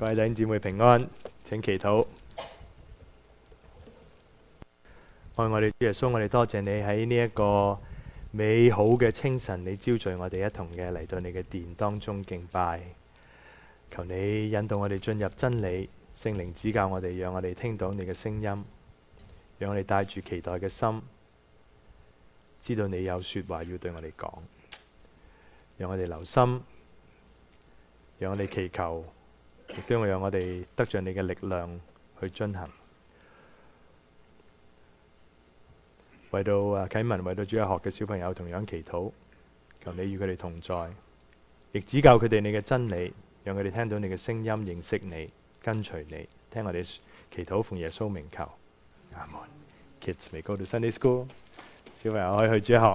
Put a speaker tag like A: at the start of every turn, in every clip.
A: 各位弟兄姊妹平安，請祈禱。愛我哋主耶穌，我哋多謝你喺呢一個美好嘅清晨，你招聚我哋一同嘅嚟到你嘅殿當中敬拜。求你引導我哋進入真理，聖靈指教我哋，讓我哋聽到你嘅聲音，讓我哋帶住期待嘅心，知道你有說話要對我哋講，讓我哋留心，讓我哋祈求，亦都會讓我哋得着你嘅力量去進行。為到啟文，為到主日學嘅小朋友同樣祈禱，求你與佢哋同在，亦指教佢哋你嘅真理，讓佢哋聽到你嘅聲音，認識你，跟隨你。聽我哋祈禱，奉耶穌名求，阿門。Kids may go to Sunday school， 小朋友可以去主日學。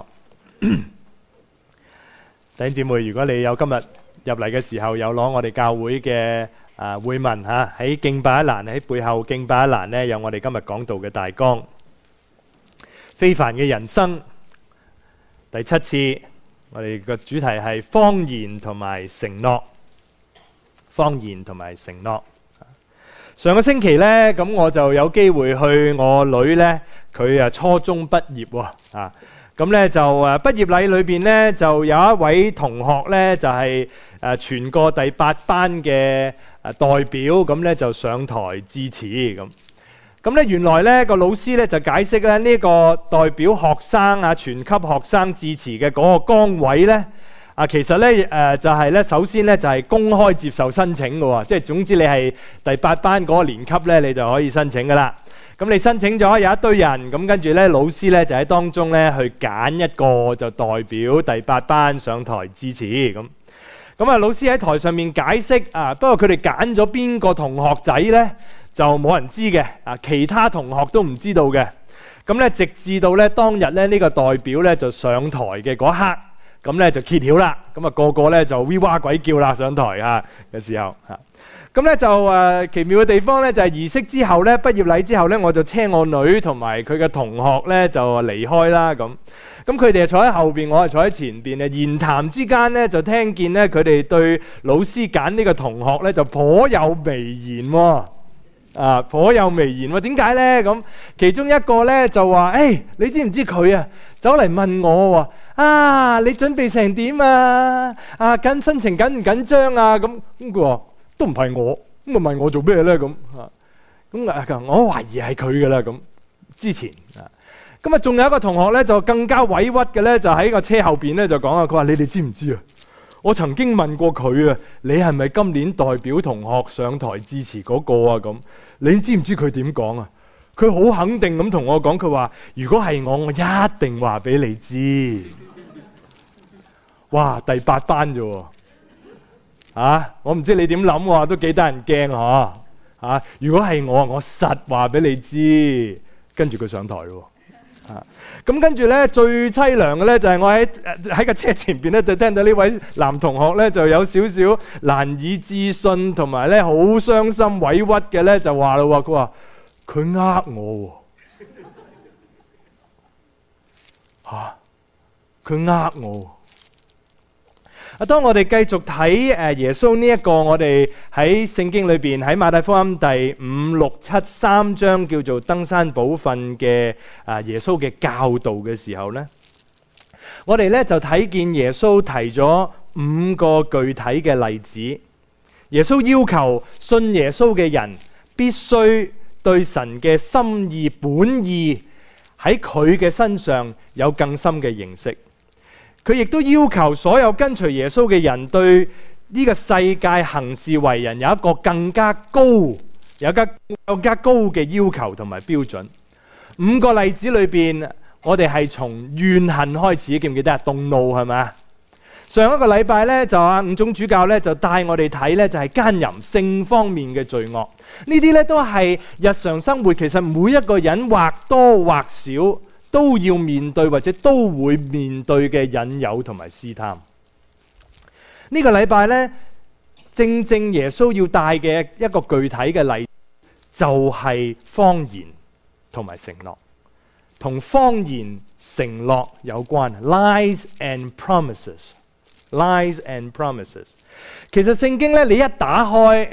A: 弟兄姊妹，如果你有今日入嚟嘅時候有攞我哋教會嘅會文嚇，喺敬拜一欄，喺背後敬拜一欄呢，有我哋今日講道嘅大綱。非凡嘅人生第7次，我哋個主題係謊言同埋承諾。謊言同埋承諾。上個星期呢，咁我就有機會去我女呢，佢初中畢業喎啊。咁呢就畢業禮裏邊呢，就有一位同學呢，就係全個第8班嘅代表，咁呢就上台致辭咁。咁咧，原來咧個老師咧就解釋咧呢個代表學生全級學生致辭嘅嗰個崗位咧其實咧就係咧首先咧就係公開接受申請嘅喎，即係總之你係第8班嗰個年級咧，你就可以申請噶啦。咁你申請咗有一堆人，咁跟住咧老師咧就喺當中咧去揀一個就代表第8班上台致辭咁。咁啊，老師喺台上面解釋不過佢哋揀咗邊個同學仔咧？就冇人知嘅，其他同學都唔知道嘅。咁咧，直至到咧當日咧呢個代表咧就上台嘅嗰一刻，咁咧就揭曉啦。咁個個咧就 we 哇鬼叫啦，上台嘅時候咁咧就奇妙嘅地方咧就係儀式之後咧，畢業禮之後咧，我就車我女同埋佢嘅同學咧就離開啦。咁佢哋坐喺後邊，我係坐喺前邊嘅。言談之間咧就聽見咧佢哋對老師揀呢個同學咧就頗有微言喎。頗有微言喎，點解呢？咁其中一個呢就話：你知唔知佢走嚟問我喎？你準備成點啊？緊心情緊唔緊張啊？咁佢話都唔係我，咁問我做咩呢？咁我懷疑係佢噶啦。咁之前咁仲有一個同學呢，就更加委屈嘅呢，就喺個車後邊呢，就講佢話：你哋知唔知啊？我曾經問過佢你係咪今年代表同學上台致辭嗰個啊？咁你知唔知佢點講啊？佢好肯定咁同我講，佢話如果係我一定話俾你知。哇，第8班啫喎，我唔知你點諗喎，都幾得人驚嗬。如果係我實話俾你知。跟住佢上台咯。咁跟住咧，最凄涼嘅咧就係我喺個車前邊咧，就聽到呢位男同學咧就有少少難以置信，同埋咧好傷心委屈嘅咧就話咯，佢話佢呃我喎，佢呃我。當我哋繼續睇耶穌呢一個我哋喺聖經裏邊喺馬太福音第5、6、7、3章叫做登山寶訓嘅耶穌嘅教導嘅時候呢，我哋呢就睇見耶穌提咗5個具體嘅例子。耶穌要求信耶穌嘅人必須對神嘅心意本意喺佢嘅身上有更深嘅認識。佢亦都要求所有跟隨耶穌嘅人對呢個世界行事為人有一個更加高嘅要求同埋標準。5個例子裏邊，我哋係從怨恨開始，記唔記得動怒係咪？上一個禮拜呢，就伍總主教呢，就帶我哋睇呢，就係奸淫性方面嘅罪惡。呢啲呢，都係日常生活，其實每一個人或多或少都要面對或者都會面對嘅引誘同埋試探。呢個禮拜呢，正正耶穌要帶嘅一個具體嘅例子就係謊言同埋承諾，同謊言承諾有關。Lies and promises。Lies and promises。其實聖經呢，你一打開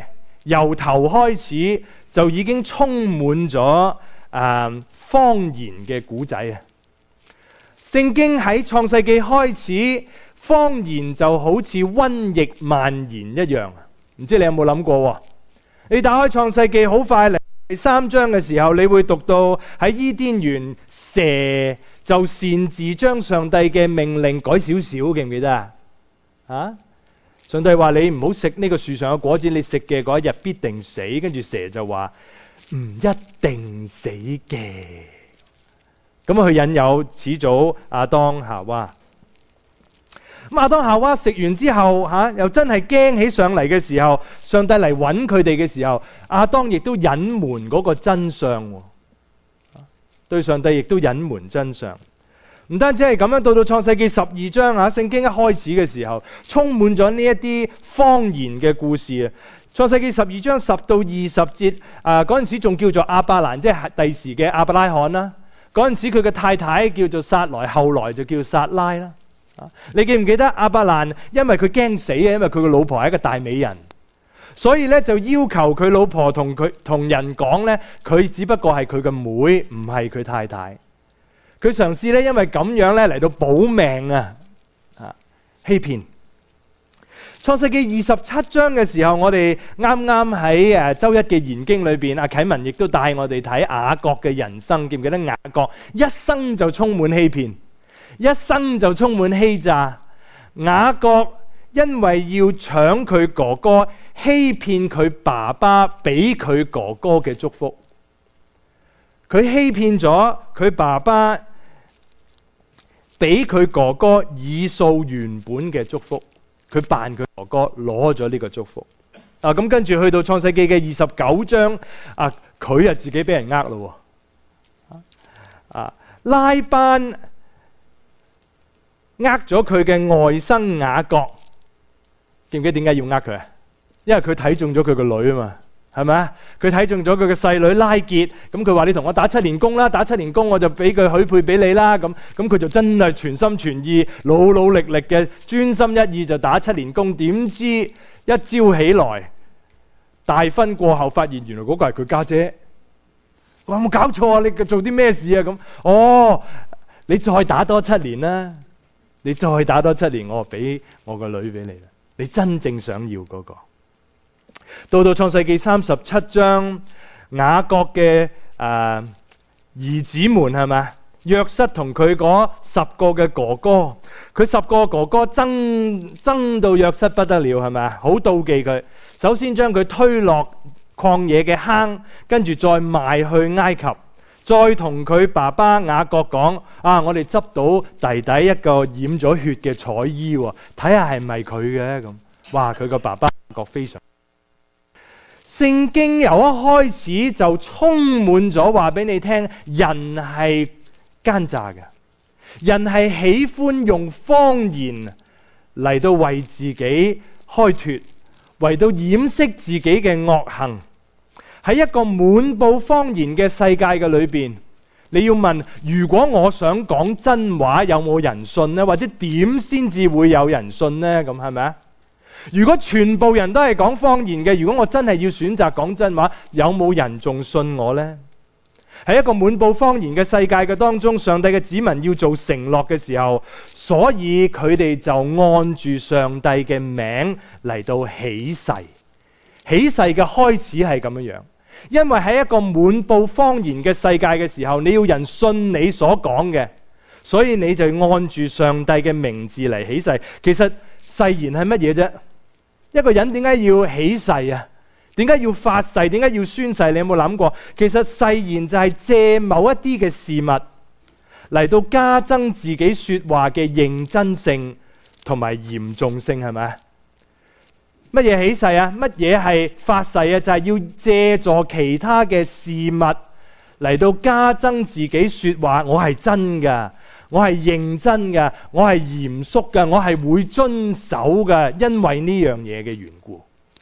A: 由頭開始就已經充滿咗謊言嘅古仔啊！聖經喺創世記開始，謊言就好似瘟疫蔓延一樣。唔知你有冇諗過？你打開創世記，好快嚟第3章嘅時候，你會讀到喺伊甸園，蛇就擅自將上帝嘅命令改少少，記唔記得啊？上帝話你唔好食呢個樹上嘅果子，你食嘅嗰一日必定死。跟住蛇就話唔一定死嘅。咁佢引誘始祖亞當夏娃。咁亞當夏娃食完之後又真係驚起上嚟嘅時候，上帝嚟揾佢哋嘅時候，亞當亦都隱瞞嗰個真相，對上帝亦都隱瞞真相。唔單止係咁樣，到創世記12章聖經一開始嘅時候，充滿咗呢一啲謊言嘅故事啊！創世記12章10到20節，嗰陣時仲叫做亞伯蘭，即係第時嘅亞伯拉罕啦。嗰陣時佢嘅太太叫做撒萊，後來就叫撒拉啦。你記唔記得亞伯蘭因為佢驚死啊，因為佢個老婆係一個大美人，所以咧就要求佢老婆同人講咧，佢只不過係佢嘅妹，唔係佢太太。佢嘗試咧，因為咁樣咧嚟到保命欺騙。創世記27章嘅時候，我哋啱啱喺周一嘅研經裏邊，阿啟文亦都帶我哋睇雅各嘅人生。記唔記得雅各一生就充滿欺騙，一生就充滿欺詐。雅各因為要搶佢哥哥，欺騙佢爸爸俾佢哥哥嘅祝福，佢欺騙咗佢爸爸俾佢哥哥以掃原本嘅祝福，佢扮佢哥哥攞咗呢個祝福。咁跟住去到創世記嘅29章，佢自己俾人呃咯。拉班咗佢嘅外甥雅各，記唔記得點解要呃佢啊？因為佢睇中咗佢個女啊嘛，係咪啊？佢睇中咗佢嘅細女拉結，咁佢話你同我打7年工啦，打7年工我就俾佢許配俾你啦。咁佢就真係全心全意、努努力力嘅專心一意就打7年工。點知一朝起來，大婚過後發現原來嗰個係佢家姐。我有冇搞錯啊？你做啲咩事啊？咁你再打多7年啦，你再打多7年，我就俾我個女俾你啦。你真正想要嗰個。到創世記37章，雅各嘅兒子們係咪？約瑟同佢嗰10個嘅哥哥，佢10個哥哥憎到約瑟不得了，係咪？好妒忌佢。首先將佢推落曠野嘅坑，跟住再賣去埃及，再同佢爸爸雅各講：我哋執到弟弟一個染咗血嘅彩衣，睇下係咪佢嘅咁。哇！佢個爸爸雅各非常。聖經由一開始就充滿咗話俾你聽，人係奸詐嘅，人係喜歡用謊言嚟到為自己開脫，為到掩飾自己嘅惡行。喺一個滿布謊言嘅世界嘅裏邊，你要問：如果我想講真話，有冇人信呢？或者點先至會有人信呢？咁係咪啊？如果全部人都係講謊言嘅，如果我真係要選擇講真話，有冇人仲信我呢？喺一個滿布謊言嘅世界嘅當中，上帝嘅子民要做承諾嘅時候，所以佢哋就按住上帝嘅名嚟到起誓。起誓嘅開始係咁樣，因為喺一個滿布謊言嘅世界嘅時候，你要人信你所講嘅，所以你就按住上帝嘅名字嚟起誓。其實誓言係乜嘢啫？一個人點解要起誓啊？點解要發誓？點解要宣誓？你有冇諗過？其實誓言就係借某一啲嘅事物嚟到加增自己說話嘅認真性同埋嚴重性，係咪？乜嘢起誓啊？乜嘢係發誓啊？就係要借助其他嘅事物嚟到加增自己說話。我係真噶，我係認真噶，我係嚴肅噶，我係會遵守噶，因為呢樣嘢嘅緣故。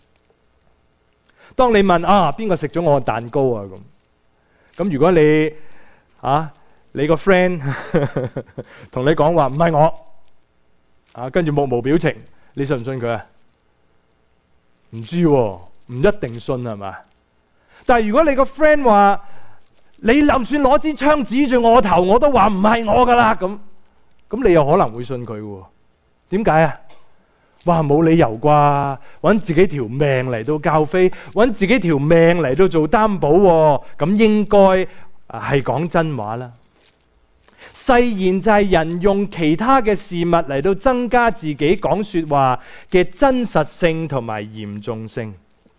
A: 當你問邊個食咗我嘅蛋糕啊？咁如果你你個 friend 同你講話唔係我，跟住目無表情，你信唔信佢啊？唔知喎， 唔一定信係嘛？但係如果你個 friend 話，你就算攞支槍指住我頭，我都話唔係我噶啦，咁你有可能會信佢喎？點解啊？哇，冇理由啩，揾自己條命嚟到教飛，揾自己條命嚟到做擔保喎，咁應該係講真話啦。誓言就係人用其他嘅事物嚟到增加自己講說話嘅真實性同埋嚴重性。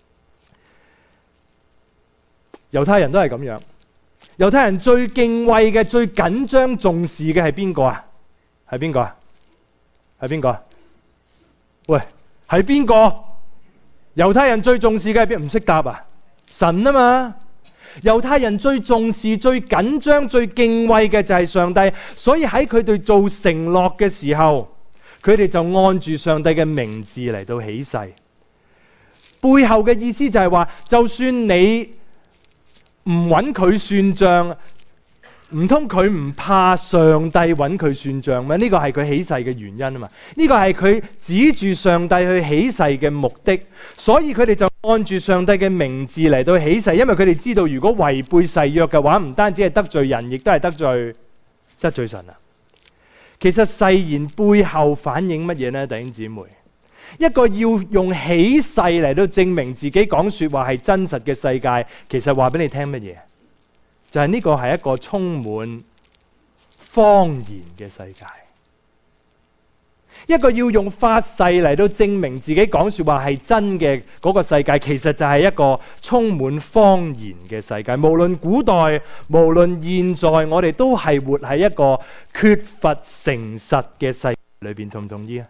A: 猶太人都係咁樣。猶太人最敬畏嘅、最緊張重視嘅係邊個啊？係邊個啊？係邊個啊？喂，係邊個？猶太人最重視嘅係邊？唔識答啊？神啊嘛！猶太人最重視、最緊張、最敬畏嘅就係上帝，所以喺佢哋做承諾嘅時候，佢哋就按住上帝嘅名字嚟到起誓。背後嘅意思就係話，就算你唔揾佢算賬，唔通佢唔怕上帝揾佢算賬咩？呢個係佢起誓嘅原因啊嘛。呢個係佢指住上帝去起誓嘅目的，所以佢哋就按住上帝嘅名字嚟到起誓，因為佢哋知道如果違背誓約嘅話，唔單止係得罪人，亦都係得罪神啊。其實誓言背後反映乜嘢呢？弟兄姊妹，一個要用起誓嚟到證明自己講說話係真實嘅世界，其實話俾你聽乜嘢？就係呢個係一個充滿謊言嘅世界。一個要用發誓嚟到證明自己講說話係真嘅嗰個世界，其實就係一個充滿謊言嘅世界。無論古代，無論現在，我哋都係活喺一個缺乏誠實嘅世界裏邊，同唔同意啊？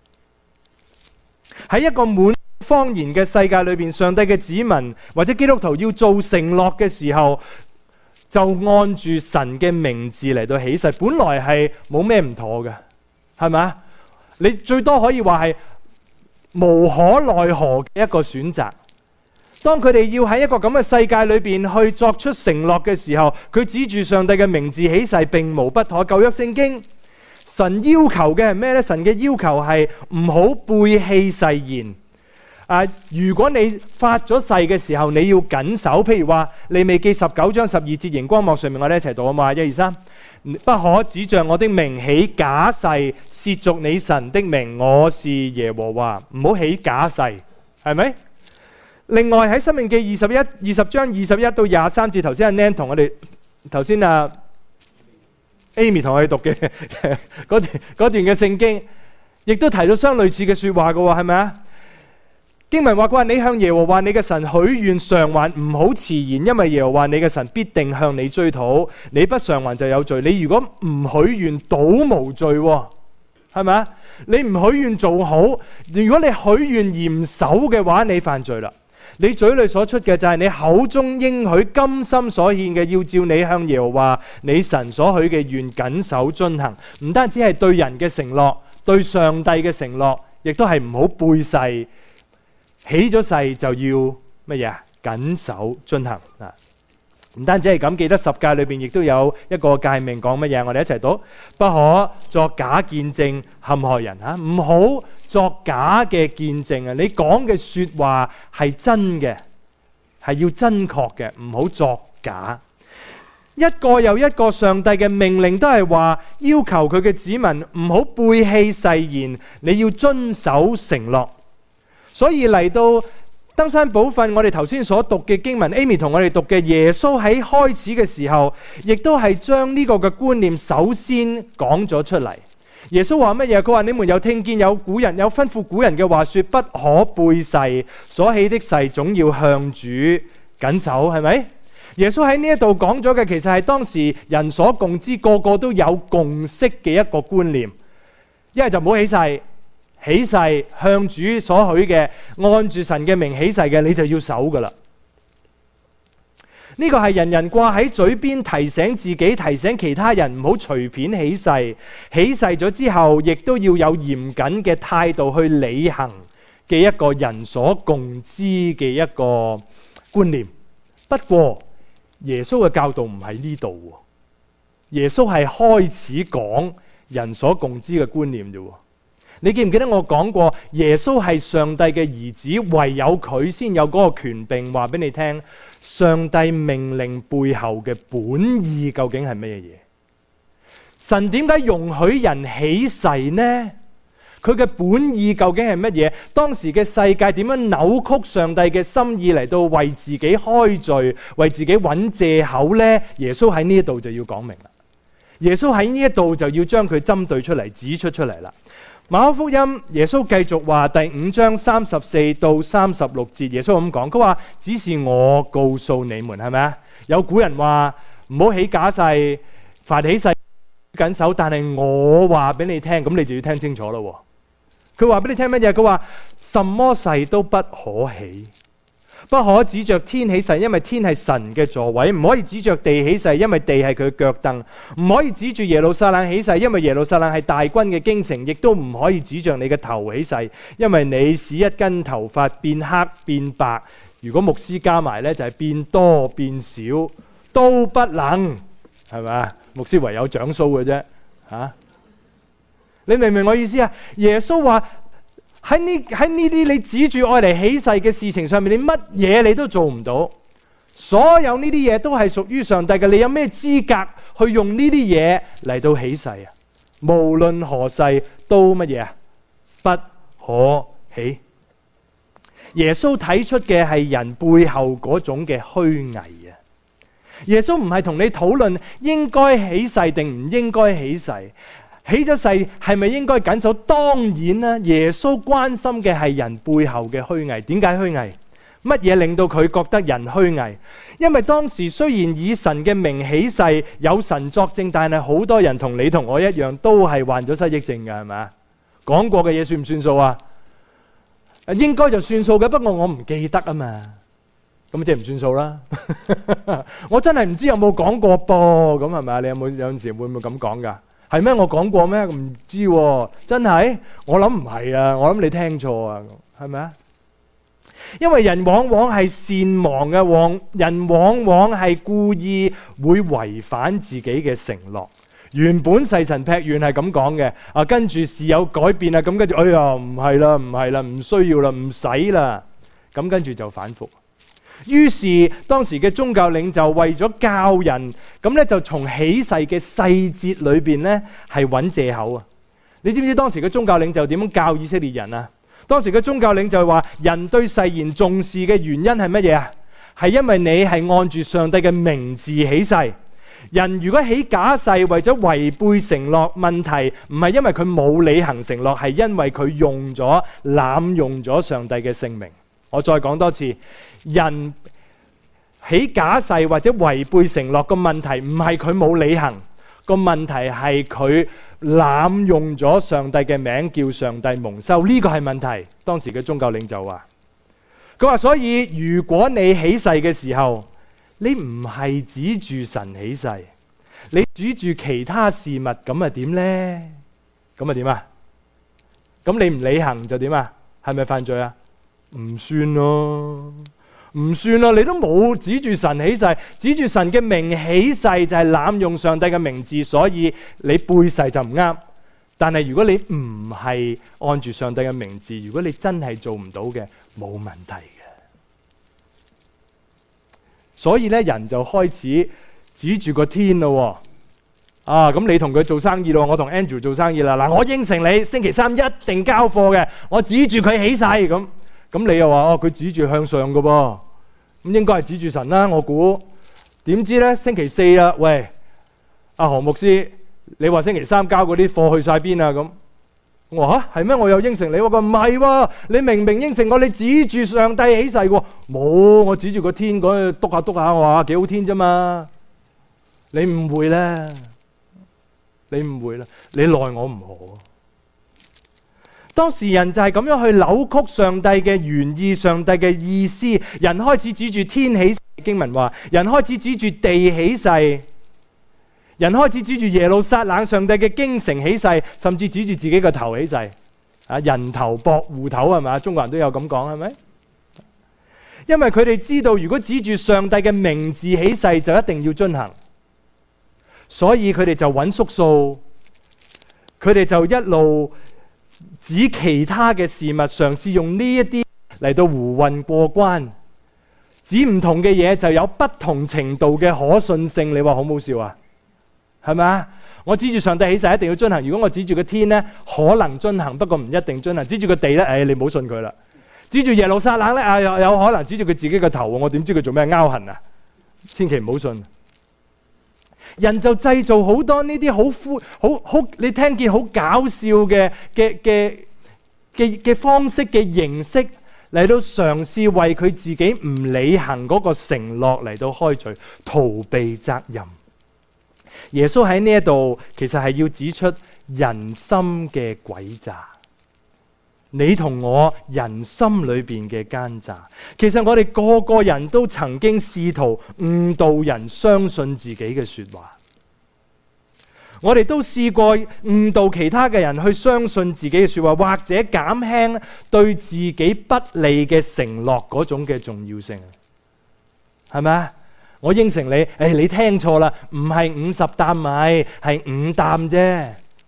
A: 喺一個滿謊言嘅世界裏邊，上帝嘅子民或者基督徒要做承諾嘅時候，就按住神嘅名字嚟到起誓，本來係冇咩唔妥嘅，係咪？你最多可以話係無可奈何嘅一個選擇。當佢哋要喺一個咁嘅世界裏邊去作出承諾嘅時候，佢指住上帝嘅名字起誓，並無不妥。舊約聖經，神要求嘅係咩呢？神嘅要求係唔好背棄誓言。如果你發咗誓嘅時候，你要謹守。譬如話，利未記19章12節，熒光幕上面我哋一齊讀啊嘛，1、2、3，不可指着我的名起假誓，褻瀆你神的名，我是耶和華。唔好起假誓，係咪？另外喺申命記20章21到23節，頭先阿 Nan 同我哋，頭先Amy 同我哋讀嘅嗰段嘅聖經，亦都提到相類似嘅說話嘅喎，係咪啊？經文話你向耶和華你嘅神許願償還，唔好遲延，因為耶和華你嘅神必定向你追討，你不償還就有罪。你如果唔許願，倒無罪，係咪啊？你唔許願做好，如果你許願而唔守嘅話，你犯罪啦。你嘴裏所出嘅就係你口中應許甘心所獻嘅，要照你向耶和華你神所許嘅願謹守遵行。唔單止係對人嘅承諾，對上帝嘅承諾，亦都係唔好背誓。起咗誓就要乜嘢啊？謹守遵行啊！唔單止係咁，記得十誡裏邊亦都有一個誡命講乜嘢？我哋一齊讀：不可作假見證陷害人啊！唔好作假嘅見證啊！你講嘅說話係真嘅，係要真確嘅，唔好作假。一個又一個上帝嘅命令都係話，要求佢嘅子民唔好背棄誓言，你要遵守承諾。所以嚟到登山寶訓，我哋頭先所讀嘅經文 ，Amy 同我哋讀嘅耶穌喺開始嘅時候，亦都係將呢個嘅觀念首先講咗出嚟。耶穌話乜嘢？佢話你們有聽見有古人有吩咐古人嘅話說，不可背誓，所起的誓總要向主謹守，係咪？耶穌喺呢一度講咗嘅，其實係當時人所共知，個個都有共識嘅一個觀念。一係就唔好起誓。起誓向主所許嘅，按住神嘅名起誓嘅，你就要守噶啦。呢個係人人掛喺嘴邊，提醒自己，提醒其他人唔好隨便起誓。起誓咗之後，亦都要有嚴謹嘅態度去履行嘅一個人所共知嘅一個觀念。不過耶穌嘅教導唔係呢度，耶穌係開始講人所共知嘅觀念啫。 你記唔記得我講過，耶穌係上帝嘅兒子，唯有佢先有嗰個權柄話俾你聽，上帝命令背後嘅本意究竟係咩嘢？神點解容許人起誓呢？佢嘅本意究竟係乜嘢？當時嘅世界點樣扭曲上帝嘅心意嚟到為自己開罪，為自己揾藉口呢？耶穌喺呢一度就要講明啦。耶穌喺呢一度就要將佢針對出嚟，指出出嚟啦。馬可福音耶穌繼續話第5章34到36節，耶穌咁講，佢話只是我告訴你們，係咪啊？有古人話唔好起假誓，凡起誓緊守，但係我話俾你聽，咁你就要聽清楚咯。佢話俾你聽乜嘢？佢話什麼誓都不可起，不可指着天起誓，因為天係神嘅座位；唔可以指着地起誓，因為地係佢嘅腳凳；唔可以指住耶路撒冷起誓，因為耶路撒冷係大軍嘅京城；亦都唔可以指着你嘅頭起誓，因為你使一根頭髮變黑變白，如果牧師加埋呢，就係變多變少都不能，係咪？牧師唯有長鬚嘅啫，吓，你明唔明我意思啊？耶穌話喺呢啲你指住愛嚟起誓嘅事情上面，你乜嘢你都做唔到，所有呢啲嘢都係屬於上帝嘅，你有咩資格去用呢啲嘢嚟到起誓啊？無論何誓都乜嘢啊？不可起。耶穌睇出嘅係人背後嗰種嘅虛偽啊！耶穌唔係同你討論應該起誓定唔應該起誓，起咗誓係咪應該謹守？當然啦，耶穌關心嘅係人背後嘅虛偽。點解虛偽？乜嘢令到佢覺得人虛偽？因為當時雖然以神嘅名起誓，有神作證，但係好多人同你同我一樣，都係患咗失憶症嘅，係咪啊？講過嘅嘢算唔算數啊？應該就算數嘅，不過我唔記得啊嘛。咁即係唔算數啦。我真係唔知有冇講過噃，咁係咪啊？你有陣時會唔會咁講噶？係咩？我講過咩？唔知喎，真係？我諗唔係啊，我諗你聽錯啊，係咪啊？因為人往往係善忘嘅，人往往係故意會違反自己嘅承諾。原本誓神劈願係咁講嘅，跟住事有改變啊，咁跟住哎呀唔係啦，唔係啦，唔需要啦，唔使啦，咁跟住就反覆。於是當時嘅宗教領袖為咗教人，咁咧就從起誓嘅細節裏邊咧係揾藉口啊！你知唔知當時嘅宗教領袖點樣教以色列人啊？當時嘅宗教領袖話：人對誓言重視嘅原因係乜嘢啊？係因為你係按住上帝嘅名字起誓。人如果起假誓為咗違背承諾，問題唔係因為佢冇履行承諾，係因為佢濫用咗上帝嘅聖名。我再講多次。人起假誓或者違背承諾個問題唔係佢冇履行，個問題係佢濫用咗上帝嘅名，叫上帝蒙羞，呢個係問題。當時嘅宗教領袖話，佢話所以如果你起誓嘅時候，你唔係指住神起誓，你指住其他事物，咁啊點呢？咁啊點啊？咁你唔履行就點啊？係咪犯罪啊？唔算咯。唔算啦，你都冇指住神起誓，指住神嘅名起誓就係濫用上帝嘅名字，所以你背誓就唔啱。但係如果你唔係按住上帝嘅名字，如果你真係做唔到嘅，冇問題嘅。所以咧，人就開始指住個天咯。咁你同佢做生意咯，我同 Andrew 做生意啦。嗱，我應承你星期3一定交貨嘅，我指住佢起誓咁。咁你又話佢指住向上嘅噃，咁應該係指住神啦，我估。點知呢？星期4啦，喂，阿何牧師，你話星期3交嗰啲貨去晒邊啊？咁我話係咩？我有應承你，我話唔係喎，你明明應承我，你指住上帝起誓喎，冇，我指住個天嗰度篤下篤下，我話幾好天啫嘛。你誤會啦，你誤會啦，你奈我唔何。當時人就係咁樣去扭曲上帝嘅原意，上帝嘅意思。人開始指住天起誓，經文話人開始指住地起誓，人開始指住耶路撒冷上帝嘅京城起誓，甚至指住自己個頭起誓。人頭搏戶頭係咪？中國人都有咁講係咪？因為佢哋知道如果指住上帝嘅名字起誓就一定要遵行，所以佢哋就揾縮數，佢哋就一路指其他嘅事物，嘗試用呢一啲嚟到胡混過關。指唔同嘅嘢就有不同程度嘅可信性。你話好唔好笑啊？係咪啊？我指住上帝起誓一定要遵行，如果我指住個天呢，可能遵行，不過唔一定遵行。指住個地呢，你唔好信佢啦。指住耶路撒冷呢，有可能指住佢自己個頭，我點知佢做咩勾痕啊？千祈唔好信。人就製造好多呢啲好你聽見好搞笑嘅方式嘅形式嚟到嘗試為佢自己唔履行嗰個承諾嚟到開罪，逃避責任。耶穌喺呢一度其實係要指出人心嘅詭詐，你同我人心裏邊嘅奸詐。其實我哋個個人都曾經試圖誤導人相信自己嘅說話，我哋都試過誤導其他嘅人去相信自己嘅說話，或者減輕對自己不利嘅承諾嗰種嘅重要性，係咪啊？我應承你，你聽錯啦，唔係50擔米，係5擔啫。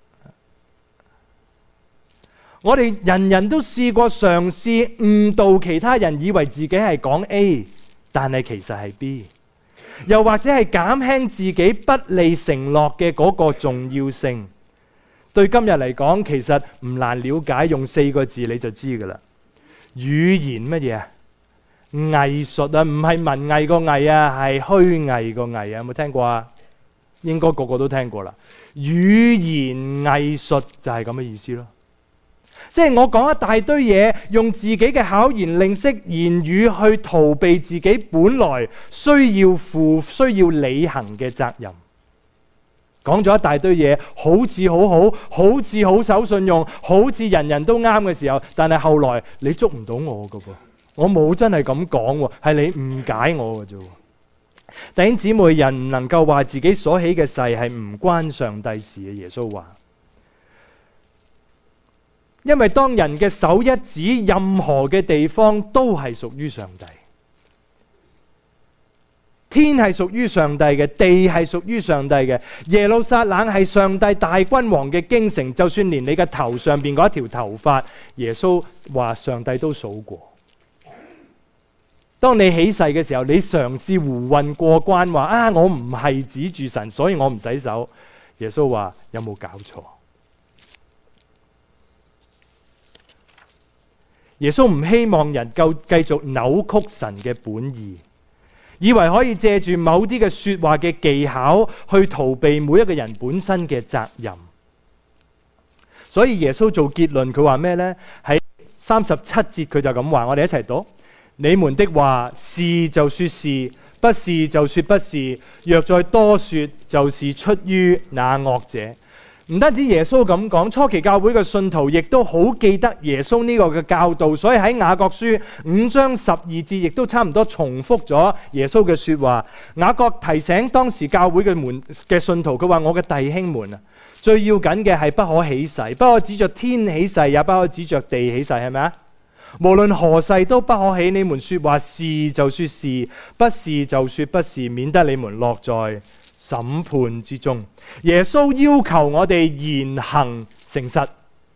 A: 我哋人人都試過嘗試誤導其他人，以為自己係講 A， 但係其實係 B， 又或者係減輕自己不利承諾嘅嗰個重要性。對今日嚟講，其實唔難了解，用4個字你就知噶啦。語言乜嘢啊？藝術啊，唔係文藝個藝啊，係虛偽個藝啊，有冇聽過啊？應該個個都聽過啦。語言藝術就係咁嘅意思咯，即係我講一大堆嘢，用自己嘅巧言令色言語去逃避自己本來需要履行嘅責任。講咗一大堆嘢，好似好好，好似好守信用，好似人人都啱嘅時候，但係後來你捉唔到我㗎噃。我冇真係咁講，係你誤解我嘅啫。弟兄姊妹，人唔能夠話自己所起嘅誓係唔關上帝事嘅。耶穌話，因為當人嘅手一指，任何嘅地方都係屬於上帝。天係屬於上帝嘅，地係屬於上帝嘅。耶路撒冷係上帝大君王嘅京城，就算連你嘅頭上邊嗰一條頭髮，耶穌話上帝都數過。當你起誓嘅時候，你嘗試胡混過關，話我唔係指住神，所以我唔洗手。耶穌話有冇搞錯？耶穌唔希望人夠繼續扭曲神嘅本意，以為可以借住某啲嘅說話嘅技巧去逃避每一個人本身嘅責任。所以耶穌做結論，佢話咩呢？喺37節佢就咁話，我哋一齊讀。你們的話是就說是，不是就說不是，若再多說，就是出於那惡者。唔單止耶穌咁講，初期教會嘅信徒亦都好記得耶穌呢個嘅教導，所以喺雅各書5章12節亦都差唔多重複咗耶穌嘅說話。雅各提醒當時教會嘅信徒，佢話：我嘅弟兄們啊，最要緊嘅係不可起誓，不可指着天起誓，也不可指着地起誓，係咪啊？無論何誓都不可起，你們說話是就說是，不是就說不是，免得你們落在審判之中。耶穌要求我哋言行誠實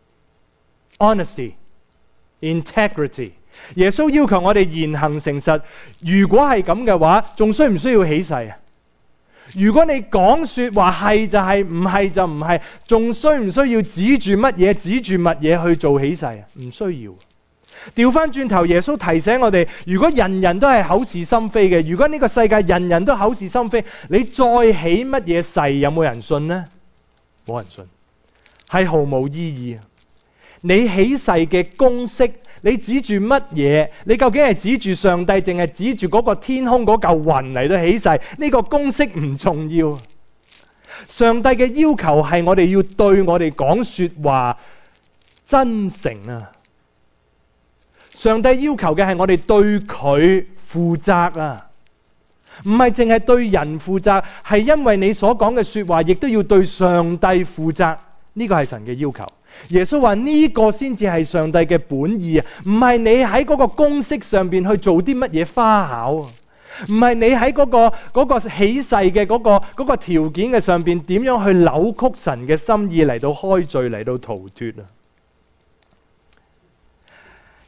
A: ，honesty, integrity。耶穌要求我哋言行誠實。如果係咁嘅話，仲需唔需要起誓啊？如果你講說話係就係，唔係就唔係，仲需唔需要指住乜嘢指住乜嘢去做起誓啊？唔需要。調翻轉頭，耶穌提醒我哋：如果人人都係口是心非嘅，如果呢個世界人人都口是心非，你再起乜嘢誓，有冇人信呢？冇人信，係毫無意義。你起誓嘅公式，你指住乜嘢？你究竟係指住上帝，淨係指住嗰個天空嗰嚿雲嚟到起誓？呢個公式唔重要。上帝嘅要求係我哋要對我哋講說話真誠啊！上帝要求嘅係我哋對佢負責啊，唔係淨係對人負責，係因為你所講嘅說話，亦都要對上帝負責。呢個係神嘅要求。耶穌話呢個先至係上帝嘅本意啊，唔係你喺嗰個公式上邊去做啲乜嘢花巧啊，唔係你喺嗰個起誓嘅嗰個條件嘅上邊點樣去扭曲神嘅心意嚟到開罪嚟到逃脫啊。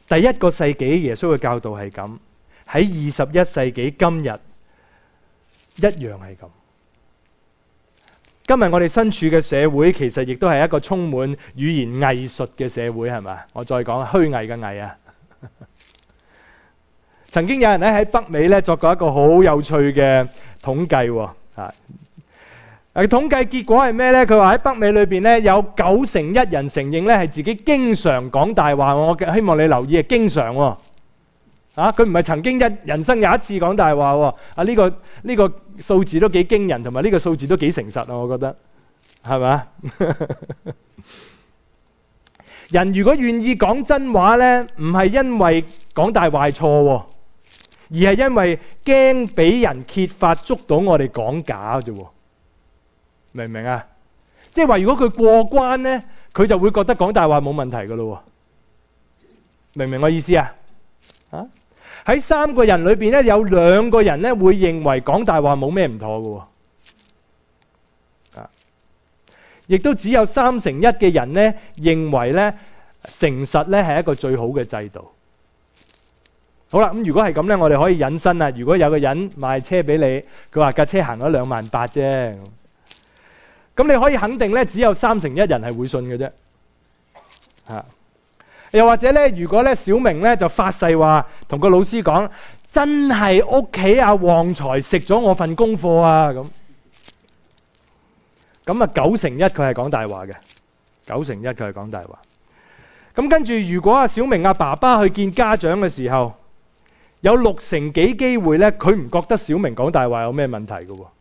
A: 第一個世紀耶穌嘅教導係咁，喺21世紀今日一樣係咁。今日我哋身處嘅社會其實亦都係一個充滿語言藝術嘅社會，係咪？我再講虛偽嘅偽啊！曾經有人喺北美咧作過一個好有趣嘅統計喎，統計結果係咩呢？佢話喺北美裏邊咧有91%人承認咧係自己經常講大話。我希望你留意係經常喎，佢唔係曾經人生有一次講大話喎。呢個數字都幾驚人，同埋呢個數字都幾誠實啊！我覺得係咪？人如果願意講真話呢，唔係因為講大話錯喎，而係因為驚俾人揭發捉到我哋講假啫。明唔明啊？即係話如果佢過關呢，佢就會覺得講大話冇問題噶咯。明唔明我意思啊？喺3個人裏邊咧，有2個人咧會認為講大話冇咩唔妥噶。亦都只有1/3嘅人咧認為咧誠實咧係一個最好嘅制度。好啦，咁如果係咁咧，我哋可以引申啦。如果有個人賣車俾你，佢話架車行咗28,000啫。咁你可以肯定咧，只有1/3人係會信嘅啫。又或者咧，如果咧小明咧就發誓話同個老師講，真係屋企阿旺財食咗我份功課啊，咁啊9/1佢係講大話嘅，9/1佢係講大話。咁跟住如果阿小明阿爸爸去見家長嘅時候，有60幾機會咧，佢唔覺得小明講大話有咩問題嘅喎。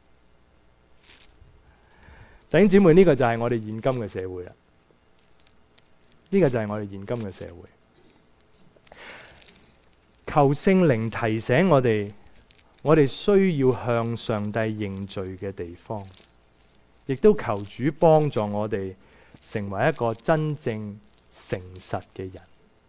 A: 弟兄姊妹，呢個就係我哋現今嘅社會啦。呢個就係我哋現今嘅社會。求聖靈提醒我哋需要向上帝認罪嘅地方，亦都求主幫助我哋成為一個真正誠實嘅人。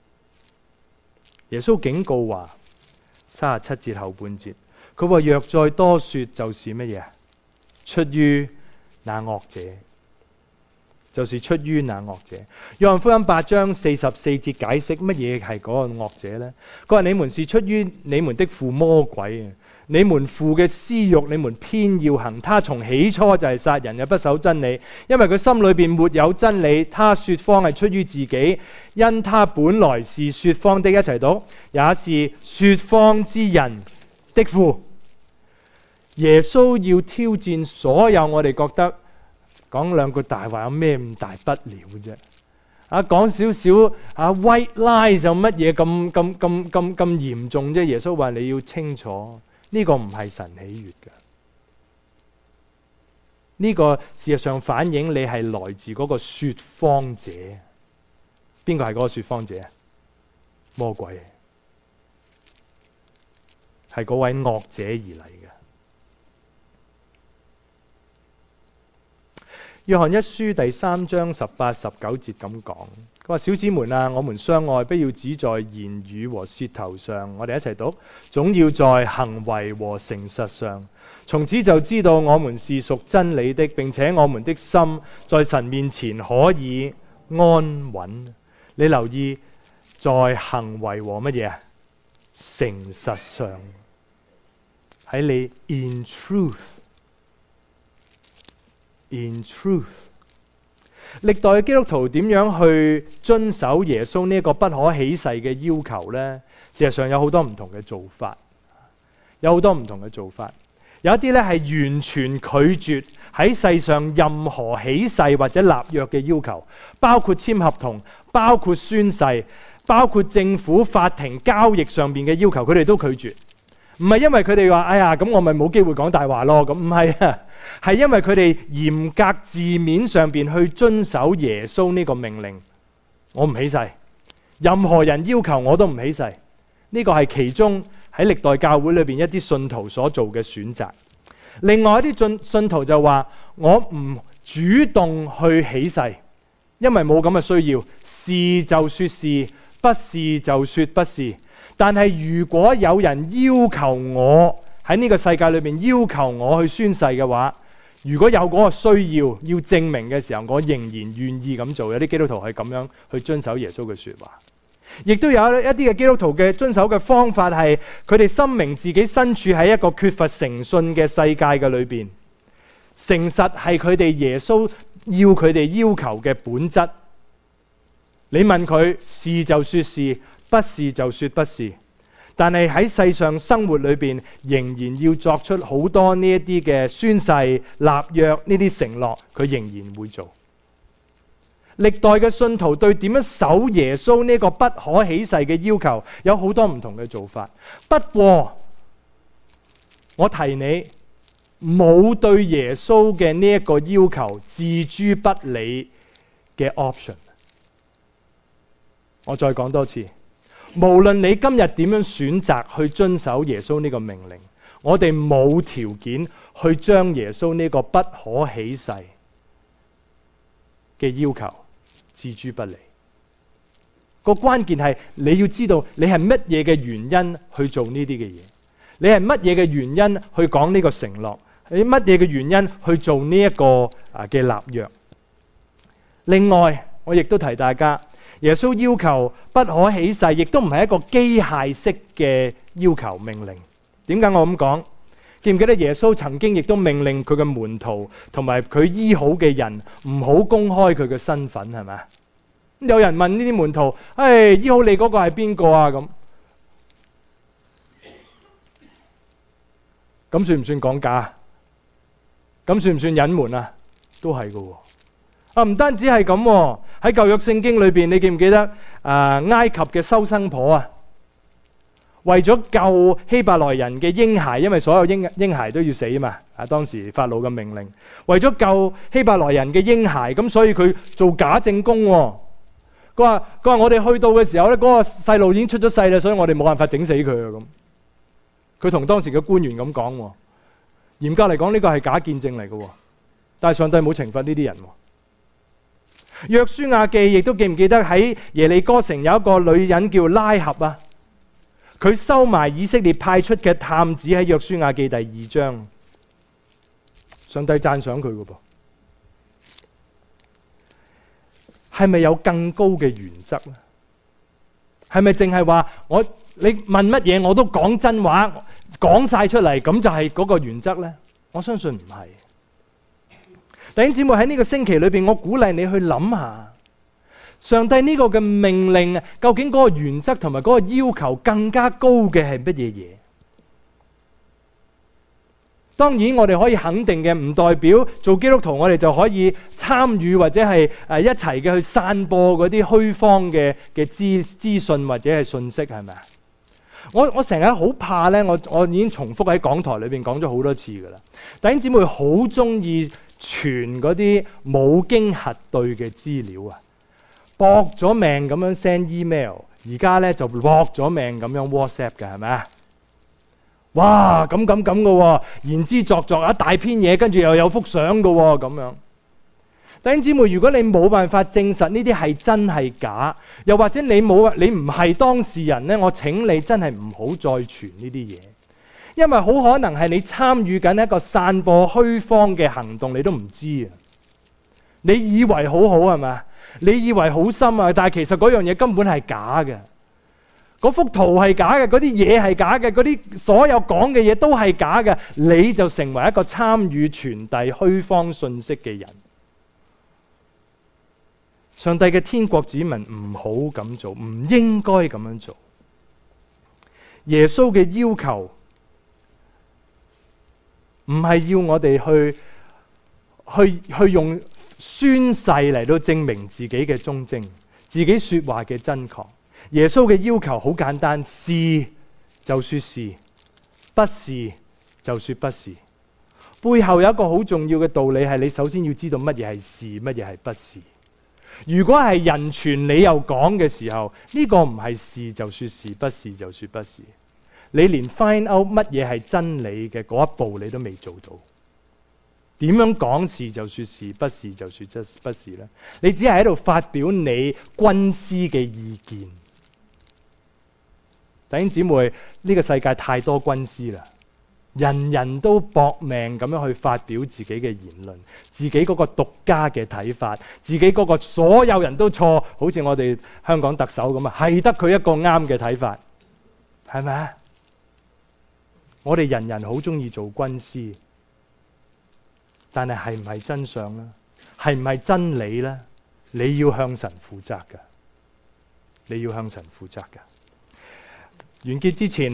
A: 耶穌警告話，37節後半節，佢話若再多說，就是乜嘢？出於那惡者，就是出於那惡者。約翰福音8章44節解釋乜嘢係嗰個惡者呢？佢話你們是出於你們的父魔鬼，你們父嘅私欲，你們偏要行。他從起初就係殺人，又不守真理，因為佢心裏邊沒有真理。他說謊係出於自己，因他本來是說謊的。一齊讀，也是說謊之人的父。耶穌要挑戰所有我哋覺得講2句大話有咩咁大不了啫？講少少white lie 就乜嘢咁嚴重啫？耶穌話你要清楚，呢個唔係神喜悅嘅。呢個事實上反映你係來自嗰個說謊者。邊個係嗰個說謊者？魔鬼，係嗰位惡者而嚟嘅。約翰一書第3章18、19節咁講，佢話小子們啊，我們相愛，不要只在言語和舌頭上，我哋一齊讀，總要在行為和誠實上。從此就知道我們是屬真理的，並且我們的心在神面前可以安穩。你留意，在行為和乜嘢啊？誠實上，喺你 in truth。歷代嘅基督徒點樣去遵守耶穌呢個不可起誓嘅要求呢？事實上有好多唔同嘅做法，有一啲咧係完全拒絕喺世上任何起誓或者立約嘅要求，包括簽合同，包括宣誓，包括政府法庭交易上邊嘅要求，佢哋都拒絕。唔係因為佢哋話，哎呀，咁我咪冇機會講大話咯，咁唔係啊，係因為佢哋嚴格字面上邊去遵守耶穌呢個命令。我唔起誓，任何人要求我都唔起誓。呢個係其中喺歷代教會裏邊一啲信徒所做嘅選擇。另外一啲信徒就話，我唔主動去起誓，因為冇咁嘅需要，是就說是，不是就說不是。但係如果有人要求我喺呢個世界裏面要求我去宣誓嘅話，如果有嗰個需要要證明嘅時候，我仍然願意咁做。有啲基督徒係咁樣去遵守耶穌嘅說話。 亦都有一啲嘅基督徒嘅遵守嘅方法係，佢哋深明自己身處喺一個缺乏誠信嘅世界嘅裏邊，誠實係佢哋耶穌要佢哋要求嘅本質。你問佢是就說是，不是就說不是。但係喺世上生活裏邊，仍然要作出好多呢一啲嘅宣誓、立約呢啲承諾，佢仍然會做。歷代嘅信徒對點樣守耶穌呢個不可起誓嘅要求，有好多唔同嘅做法。不過我提你，冇對耶穌嘅呢一個要求置諸不理嘅 option。我再講多次，無論你今日點樣選擇去遵守耶穌呢個命令，我哋冇條件去將耶穌呢個不可起誓嘅要求置諸不理。個關鍵係你要知道你係乜嘢嘅原因去做呢啲嘅嘢，你係乜嘢嘅原因去講呢個承諾，你乜嘢嘅原因去做呢一個嘅立約。另外，我亦都提大家，耶穌要求不可起誓，亦都唔係一個機械式嘅要求命令。點解我咁講？記唔記得耶穌曾經亦都命令佢嘅門徒同埋佢醫好嘅人唔好公開佢嘅身份，係咪？有人問呢啲門徒：醫好你嗰個係邊個啊？咁算唔算講假？咁算唔算隱瞞啊？都係噶。唔單止係咁，喺舊約聖經裏邊，你記唔記得埃及嘅收生婆啊？為咗救希伯來人嘅嬰孩，因為所有嬰孩都要死嘛，當時法老嘅命令，為咗救希伯來人嘅嬰孩，咁所以佢做假證供。佢話我哋去到嘅時候咧，嗰個細路已經出咗世啦，所以我哋冇辦法整死佢啊。咁佢同當時嘅官員咁講。嚴格嚟講，呢個係假見證嚟嘅，但係上帝冇懲罰呢啲人。約書亞記亦都記唔記得喺耶利哥城有一個女人叫拉合啊？佢收埋以色列派出嘅探子，喺約書亞記第2章，上帝讚賞佢嘅噃。係咪有更高嘅原則呢？係咪淨係話你問乜嘢我都講真話，講晒出嚟，咁就係嗰個原則呢？我相信唔係。弟兄姊妹，喺呢個星期裏邊，我鼓勵你去諗下，上帝呢個嘅命令，究竟嗰個原則同埋嗰個要求更加高嘅係乜嘢嘢？當然我哋可以肯定嘅，唔代表做基督徒我哋就可以參與或者係一齊嘅去散播嗰啲虛謊嘅資訊或者係信息，係咪啊？我成日好怕咧，我已經重複喺講台裏邊講咗好多次噶啦。弟兄姊妹好中意傳嗰啲冇經核對嘅資料啊，搏咗命咁樣 send email， 而家咧就搏咗命咁樣 WhatsApp 嘅，係咪啊？哇，咁嘅喎，言之鑿鑿一大篇嘢，跟住又有幅相嘅喎，咁樣。弟兄姊妹，如果你冇辦法證實呢啲係真係假，又或者你唔係當事人呢，我請你真係唔好再傳呢啲嘢，因為好可能係你參與緊一個散播虛謊嘅行動，你都唔知啊！你以為好好係咪？你以為好深啊，但係其實嗰樣嘢根本係假嘅。嗰幅圖係假嘅，嗰啲嘢係假嘅，嗰啲所有講嘅嘢都係假嘅，你就成為一個參與傳遞虛謊信息嘅人。上帝嘅天國子民唔好咁做，唔應該咁樣做。耶穌嘅要求唔係要我哋去用宣誓嚟到證明自己嘅忠貞，自己說話嘅真確。耶穌嘅要求好簡單，是就說是，不是就說不是。背後有一個好重要嘅道理係，你首先要知道乜嘢係是，乜嘢係不是。如果係人傳你又講嘅時候，呢個唔係是就說是，不是就說不是。你連 find out 乜嘢係真理嘅嗰一步你都未做到。點樣講是就說是，不是就說不是呢？你只係喺度發表你軍師嘅意見。弟兄姊妹，呢個世界太多軍師啦， 人人都搏命咁樣去發表自己嘅言論，自己嗰個獨家嘅睇法，自己嗰個所有人都錯，好似我哋香港特首咁啊，係得佢一個啱嘅睇法，係咪啊？我哋人人好中意做軍師，但係唔係真相呢？係唔係真理呢？你要向神負責㗎，你要向神負責㗎。完結之前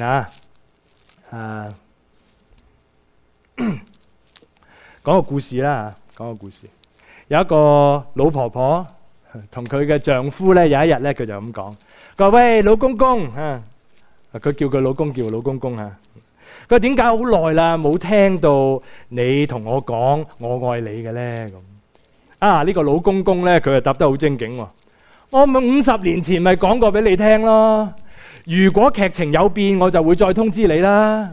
A: 講個故事啦，講個故事。有一個老婆婆同佢嘅丈夫呢，有一日呢，佢就咁講：佢話喂，老公公啊，佢叫佢老公叫老公公啊。佢話點解好耐啦冇聽到你同我講我愛你嘅呢？咁呢個老公公呢，佢就答得好精警喎。我咪50年前咪講過俾你聽咯。如果劇情有變，我就會再通知你啦。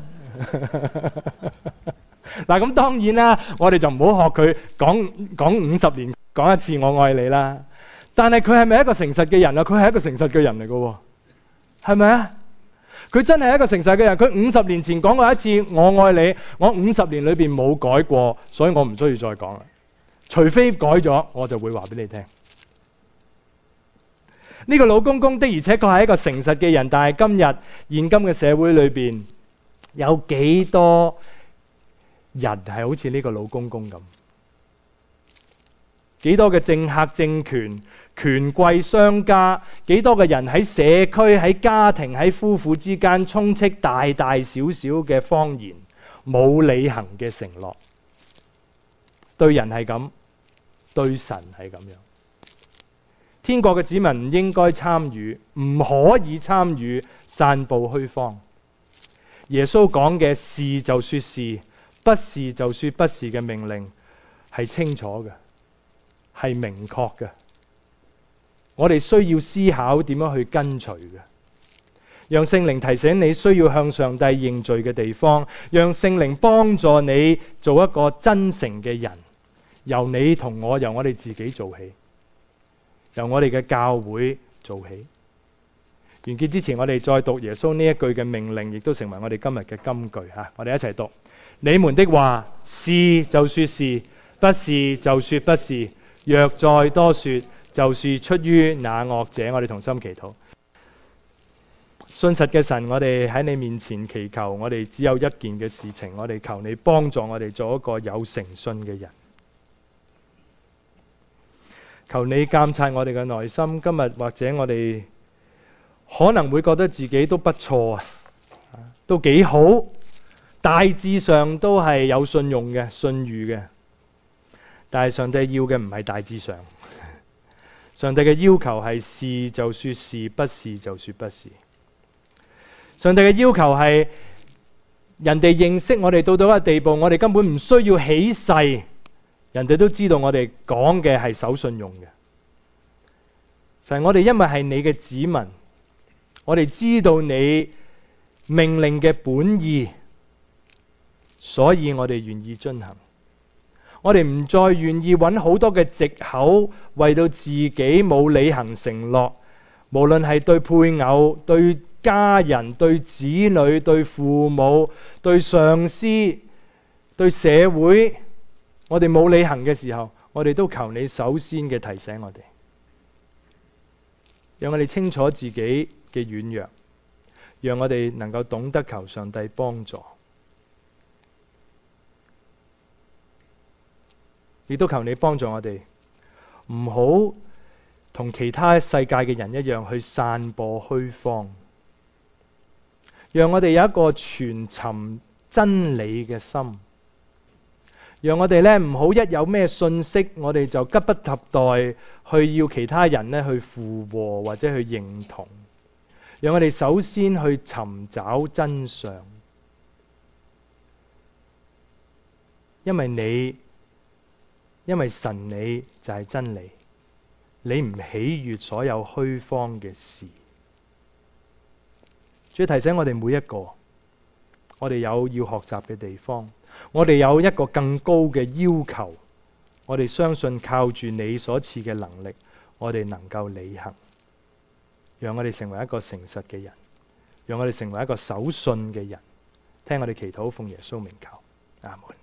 A: 嗱，咁當然啦，我哋就唔好學佢講50年講一次我愛你啦。但係佢係咪一個誠實嘅人啊？佢係一個誠實嘅人嚟嘅，係咪啊？佢真係一個誠實嘅人。佢50年前講過一次我愛你，我50年裏邊冇改過，所以我唔需要再講啦。除非改咗，我就會話俾你聽。呢個老公公的而且確係一個誠實嘅人，但係今日現今嘅社會裏邊有幾多人係好似呢個老公公咁？幾多嘅政客、政權、權貴、商家，幾多嘅人喺社區、喺家庭、喺夫婦之間充斥大大小小嘅謊言，冇履行嘅承諾。對人係咁，對神係咁樣。天國嘅子民唔應該參與，唔可以參與散佈虛謊。耶穌講嘅是就說是，不是就說不是嘅命令係清楚嘅，係明確嘅。我哋需要思考點樣去跟隨嘅，讓聖靈提醒你需要向上帝認罪嘅地方，讓聖靈幫助你做一個真誠嘅人。由你同我，由我哋自己做起，由我哋嘅教會做起。完結之前，我哋再讀耶穌呢一句嘅命令，亦都成為我哋今日嘅金句吓。我哋一齊讀：你們的話是就說是，不是就說不是。若再多說，就是出於那惡者。我哋同心祈禱。信實嘅神，我哋喺你面前祈求，我哋只有一件嘅事情，我哋求你幫助我哋做一個有誠信嘅人。求你監察我哋嘅內心。今日或者我哋可能會覺得自己都不錯啊，都幾好，大致上都係有信用嘅、信譽嘅。但係上帝要嘅唔係大致上，上帝嘅要求係是就說是，不是就說不是。上帝嘅要求係人哋認識我哋到一個地步，我哋根本唔需要起誓，人哋都知道我哋講嘅係守信用嘅。就係我哋因為係你嘅子民，我哋知道你命令嘅本意，所以我哋願意遵行。我哋唔再願意揾好多嘅藉口，為到自己冇履行承諾，無論係對配偶、對家人、對子女、對父母、對上司、對社會，我哋冇履行嘅時候，我哋都求你首先嘅提醒我哋，讓我哋清楚自己嘅軟弱，讓我哋能夠懂得求上帝幫助，亦都求你幫助我哋，唔好同其他世界嘅人一樣去散播虛謊，讓我哋有一個傳尋真理嘅心，讓我哋咧唔好一有咩信息，我哋就急不及待去要其他人咧去附和或者去認同，讓我哋首先去尋找真相，因為神你就係真理，你唔喜悅所有虛謊嘅事。主要提醒我哋每一個，我哋有要學習嘅地方，我哋有一個更高嘅要求，我哋相信靠住你所賜嘅能力，我哋能夠履行，讓我哋成為一個誠實嘅人，讓我哋成為一個守信嘅人， 聽我哋祈禱，奉耶穌名求，阿門。